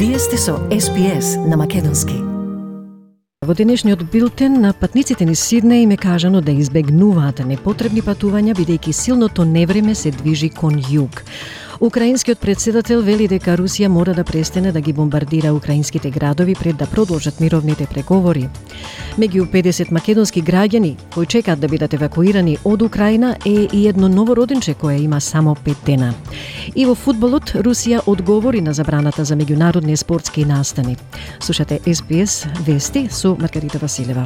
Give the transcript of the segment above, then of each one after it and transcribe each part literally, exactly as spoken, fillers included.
Вие сте со Ес Би Ес на македонски. Во денешниот билтен на патниците низ Сиднеј им е кажано да избегнуваат непотребни патувања бидејќи силното невреме се движи кон југ. Украинскиот председател вели дека Русија мора да престане да ги бомбардира украинските градови пред да продолжат мировните преговори. Меѓу педесет македонски граѓани кои чекаат да бидат евакуирани од Украина е и едно ново роденче кое има само пет дена. И во фудбалот Русија одговори на забраната за меѓународни спортски настани. Слушате Ес Би Ес вести со Маргарита Василева.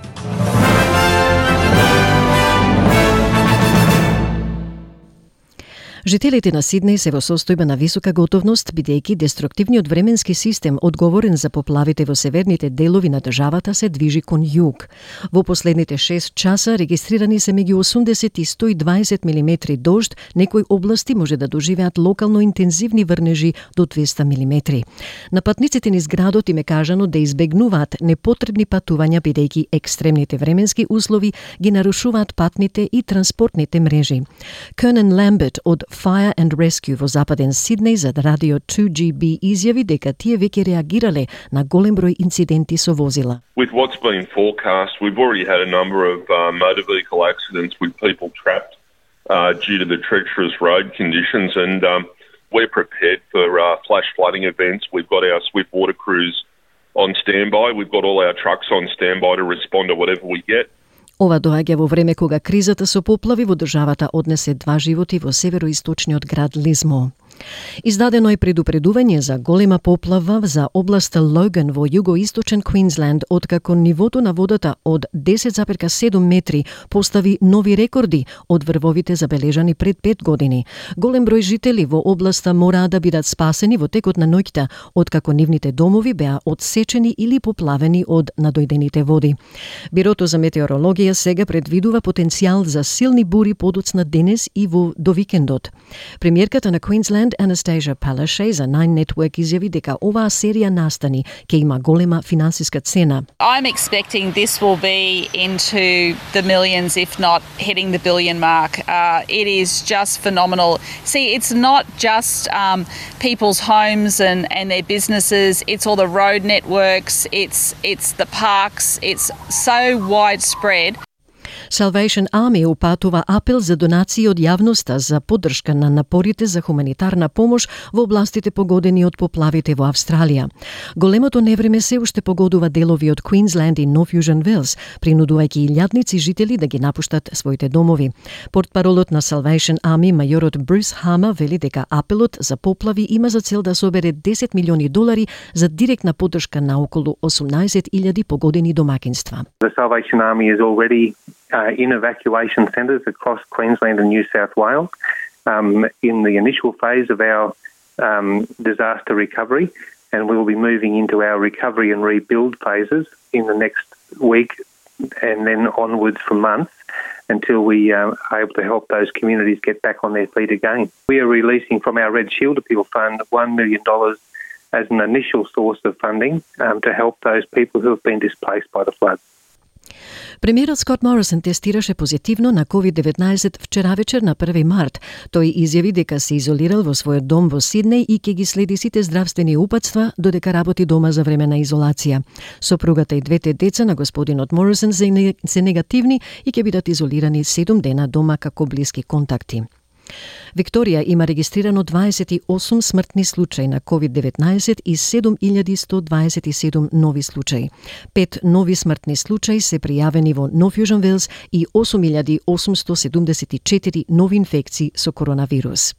Жителите на Сиднеј се во состојба на висока готовност, бидејќи деструктивниот временски систем одговорен за поплавите во северните делови на државата се движи кон југ. Во последните шест часа регистрирани се меѓу осумдесет и сто и дваесет милиметри дожд, некои области може да доживеат локално интензивни врнежи до двеста милиметри. На патниците низ градот им е кажано да избегнуваат непотребни патувања бидејќи екстремните временски услови ги нарушуваат патните и транспортните мрежи. Кърнен Ламберт од Fire and Rescue во западен Сиднеј за радио two G B изјави дека тие веќе реагирале на голем број инциденти со возила. With what's been forecast, we've already had a number of uh, motor vehicle accidents with people trapped uh, due to the treacherous road conditions, and um, we're prepared for uh, flash flooding events. We've got our swift water crews on standby. We've got all our trucks on standby to respond to whatever we get. Ова доаѓа во време кога кризата со поплави во државата однесе два животи во североисточниот град Лизмо. Издадено е предупредување за голема поплава за областа Логан во југоисточен Квинсленд, откако нивото на водата од десет зарез седум метри постави нови рекорди од врвовите забележани пред пет години. Голем број жители во областа мораа да бидат спасени во текот на ноќта, откако нивните домови беа одсечени или поплавени од надојдените води. Бирото за метеорологија сега предвидува потенцијал за силни бури подоцна денес и во до викендот. Премиерката на Квинсленд Anastasia Palaszczuk за Nine Network изјави дека оваа серија настани ќе има голема финансиска цена. I'm expecting this will be into the millions, if not hitting the billion mark. Uh, it is just phenomenal. See, it's not just um, people's homes and, and their businesses. It's all the road networks. It's it's the parks. It's so widespread. Salvation Army упатува апел за донации од јавноста за поддршка на напорите за хуманитарна помош во областите погодени од поплавите во Австралија. Големото невреме се уште погодува делови од Квинсленд и Нов Јужен Велс, принудувајќи илјадници жители да ги напуштат своите домови. Портпаролот на Salvation Army, мајорот Брус Хама, вели дека апелот за поплави има за цел да собере десет милиони долари за директна поддршка на околу осумнаесет илјади погодени домакинства. The Salvation Army is already Uh, in evacuation centres across Queensland and New South Wales um, in the initial phase of our um, disaster recovery, and we will be moving into our recovery and rebuild phases in the next week and then onwards for months until we uh, are able to help those communities get back on their feet again. We are releasing from our Red Shield Appeal Fund one million dollars as an initial source of funding um, to help those people who have been displaced by the floods. Премиерот Скот Морисон тестираше позитивно на ковид деветнаесет вчера вечер на први март. Тој изјави дека се изолирал во својот дом во Сиднеј и ќе ги следи сите здравствени упатства додека работи дома за време на изолација. Сопругата и двете деца на господинот Морисон се негативни и ќе бидат изолирани седум дена дома како блиски контакти. Викторија има регистрирано дваесет и осум смртни случаи на ковид деветнаесет и седум илјади сто дваесет и седум нови случаи. Пет нови смртни случаи се пријавени во Нов Јужен Велс и осум илјади осумсто седумдесет и четири нови инфекции со коронавирус.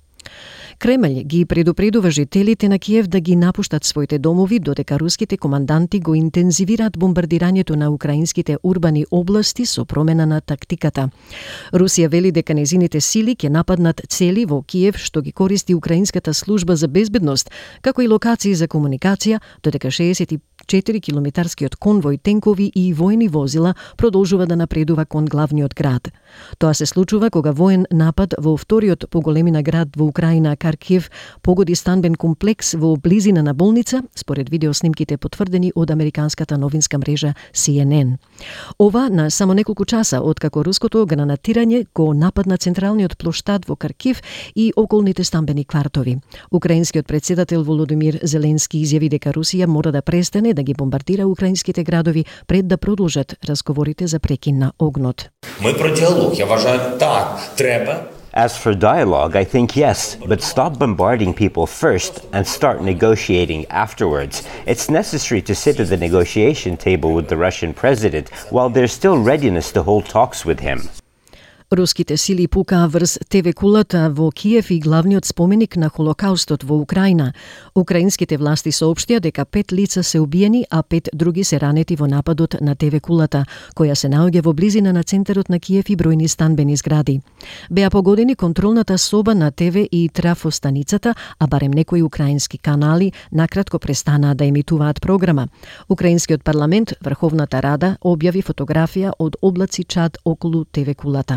Кремљ ги предупредува жителите на Киев да ги напуштат своите домови додека руските команданти го интензивираат бомбардирањето на украинските урбани области со промена на тактиката. Русија вели дека незините сили ќе нападнат цели во Киев што ги користи украинската служба за безбедност, како и локации за комуникација, додека шеесет и четири километарскиот конвој тенкови и војни возила продолжува да напредува кон главниот град. Тоа се случува кога воен напад во вториот по големина град во Украина, Харкив, погоди станбен комплекс во близина на болница, според видеоснимките потврдени од американската новинска мрежа Си Ен Ен. Ова на само неколку часа откако руското гранатирање го нападна централниот плоштад во Харкив и околните станбени квартови. Украинскиот председател Володимир Зеленски изјави дека Русија мора да престане да ги бомбардира украинските градови пред да продолжат разговорите за прекин на огнот. Ми про діалог, я вважаю, так, треба. As for dialogue, I think yes, but stop bombarding people first and start negotiating afterwards. It's necessary to sit at the negotiation table with the Russian president while there's still readiness to hold talks with him. Руските сили пукаа врз Те Ве кулата во Киев и главниот споменик на Холокаустот во Украина. Украинските власти соопштија дека пет лица се убиени, а пет други се ранети во нападот на Те Ве кулата, која се наоѓа во близина на центарот на Киев и бројни станбени згради. Беа погодени контролната соба на Те Ве и трафостаницата, а барем некои украински канали накратко престанаа да емитуваат програма. Украинскиот парламент, Врховната Рада, објави фотографија од облаци чад околу Те Ве кулата.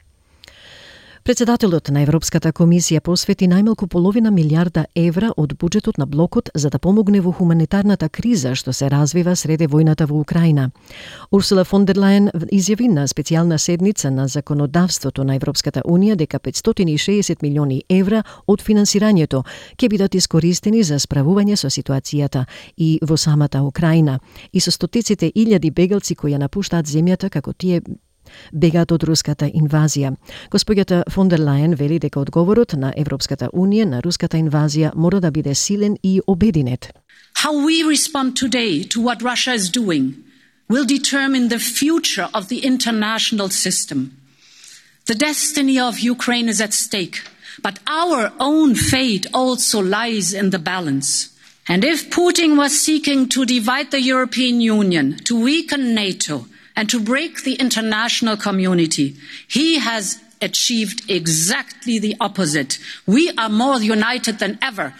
Председателот на Европската комисија посвети најмалку половина милиарда евра од буџетот на блокот за да помогне во хуманитарната криза што се развива среде војната во Украина. Урсула фон дер Лајен изјави на специјална седница на законодавството на Европската унија дека петстотини и шеесет милиони евра од финансирањето ќе бидат искористени за справување со ситуацијата и во самата Украина и со стотиците илјади бегалци кои ја напуштаат земјата како тие бегаат од руската инвазија. Господјата фон дер Лајен вели дека одговорот на Европската унија на руската инвазија мора да биде силен и обединет. How we respond today to what Russia is doing will determine the future of the international system. The destiny of Ukraine is at stake, but our own fate also lies in the balance. And if Putin was seeking to divide the European Union, to weaken NATO, and to break the international community, he has achieved exactly the opposite. We are more united than ever.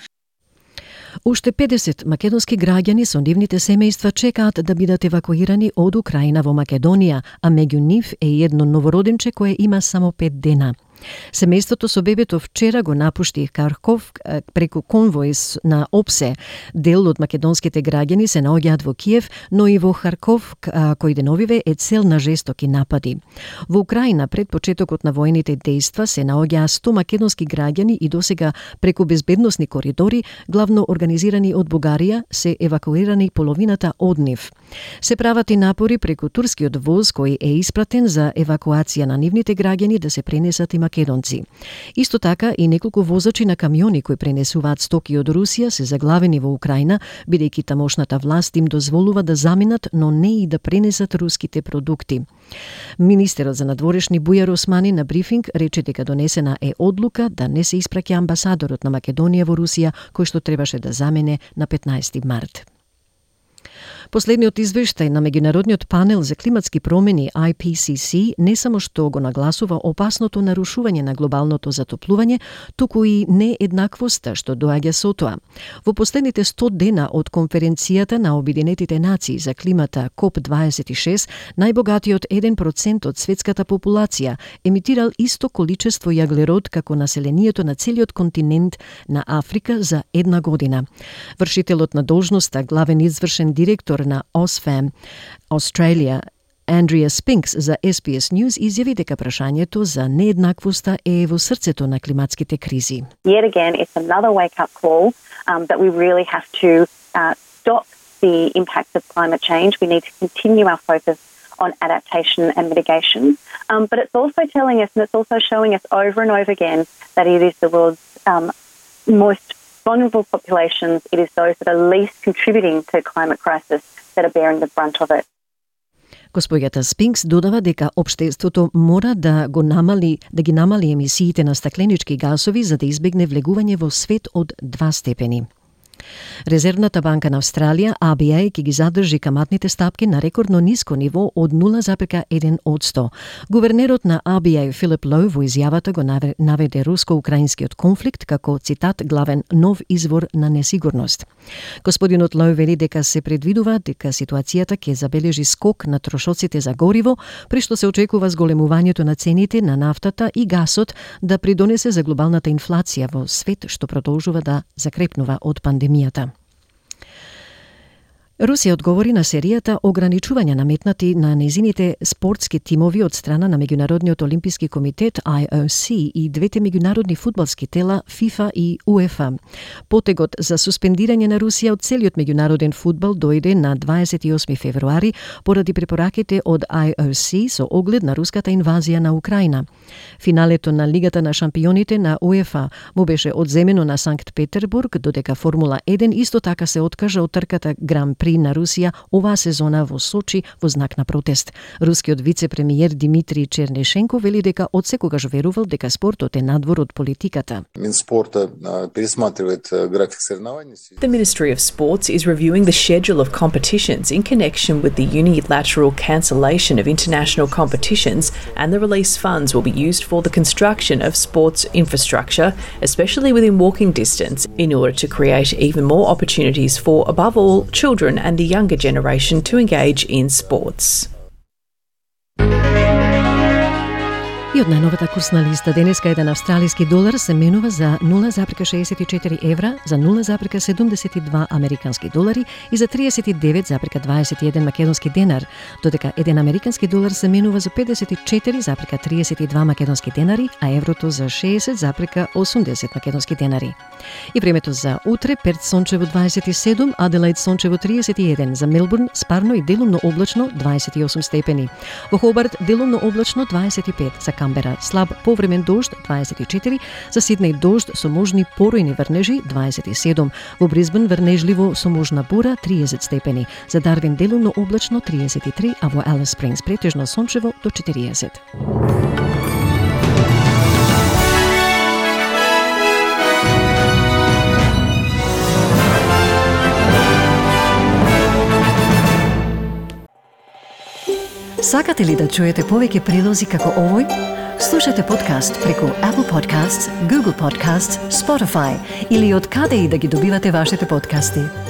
Уште педесет македонски граѓани со нивните семејства чекаат да бидат евакуирани од Украина во Македонија, а меѓу нив е и едно новороденче кое има само пет дена. Семејството со бебето вчера го напушти Харков преку конвој на ОПСЕ. Дел од македонските граѓани се наоѓаат во Киев, но и во Харков, кој деновиве е цел на жестоки напади. Во Украина пред почетокот на војните дејства се наоѓаа сто македонски граѓани и досега преку безбедносни коридори, главно организирани од Бугарија, се евакуирани половината од нив. Се прават и напори преку турскиот воз кој е испратен за евакуација на нивните граѓани да се пренесат и македонци. Исто така и неколку возачи на камиони кои пренесуваат стоки од Русија се заглавени во Украина, бидејќи тамошната власт им дозволува да заминат, но не и да пренесат руските продукти. Министерот за надворешни Бујар Османи на брифинг рече дека донесена е одлука да не се испраќа амбасадорот на Македонија во Русија, кој што требаше да замене на петнаесети март. Последниот извештај на меѓународниот панел за климатски промени I P C C не само што го нагласува опасното нарушување на глобалното затоплување, туку и нееднаквоста што доаѓа со тоа. Во последните сто дена од конференцијата на Обединетите нации за климата коп дваесет и шест, најбогатиот еден процент од светската популација емитирал исто количество јаглерод како населението на целиот континент на Африка за една година. Вршителот на должноста главен извршен директор на Oxfam Australia Andrea Spinks за S B S News изјави дека прашањето за нееднаквоста е во срцето на климатските кризи. Yet again, it's another wake-up call um, that we really have to uh, stop the impacts of climate change. We need to continue our focus on adaptation and mitigation. Um, but it's also telling us, and it's also showing us over and over again, that it is the world's um, most vulnerable populations, it is those that are least contributing to climate crisis that are bearing the brunt of it. Господјата Спинкс додава дека општеството мора да го намали, да ги намали емисиите на стакленички гасови за да избегне влегување во свет од два степени. Резервната банка на Австралија, А Б А, ќе ги задржи каматните стапки на рекордно ниско ниво од нула запирка еден одсто. Гувернерот на А Б А, Филип Лоу, во изјавата го наведе руско-украинскиот конфликт како, цитат, главен нов извор на несигурност. Господинот Лоу вели дека се предвидува дека ситуацијата ќе забележи скок на трошоците за гориво, при што се очекува зголемувањето на цените на нафтата и гасот да придонесе за глобалната инфлација во свет што продолжува да закрепнува од пандемијата. Русија одговори на серијата ограничувања наметнати на незините спортски тимови од страна на Меѓународниот олимписки комитет I O C и двете меѓународни фудбалски тела FIFA и UEFA. Потегот за суспендирање на Русија од целиот меѓународен фудбал дојде на дваесет и осми февруари поради препораките од I O C со оглед на руската инвазија на Украина. Финалето на Лигата на шампионите на UEFA му беше одземено на Санкт Петербург, додека Формула еден исто така се откажа од трката Гран При на Русија оваа сезона во Сочи во знак на протест. Рускиот вице-премиер Димитрий Чернишенко вели дека од секогаш верувал дека спортот е надвор од политиката. The Ministry of Sports is reviewing the schedule of competitions in connection with the unilateral cancellation of international competitions, and the released funds will be used for the construction of sports infrastructure, especially within walking distance, in order to create even more opportunities for, above all, children and the younger generation to engage in sports. И од најновата курсна листа денеска еден австралиски долар се менува за нула запирка шеесет и четири евра, за нула запирка седумдесет и два американски долари и за триесет и девет запирка дваесет и еден македонски денар, додека еден американски долар се менува за педесет и четири запирка триесет и два македонски денари, а еврото за шеесет запирка осумдесет македонски денари. И времето за утре: Перт сончево дваесет и седум, Аделаид сончево триесет и еден, за Мелбурн спарно и делумно облачно дваесет и осум степени, во Хобарт делумно облачно дваесет и пет, за Камбера слаб повремен дожд дваесет и четири, за Сиднеј дожд со можни поројни врнежи дваесет и седум, во Брисбен врнежливо со можна бура триесет степени, за Дарвин делумно облачно триесет и три, а во Алис Спрингс претежно сончево до четириесет. Сакате ли да чуете повеќе прилози како овој? Слушате подкаст преку Apple Podcasts, Google Podcasts, Spotify или од каде и да ги добивате вашите подкасти.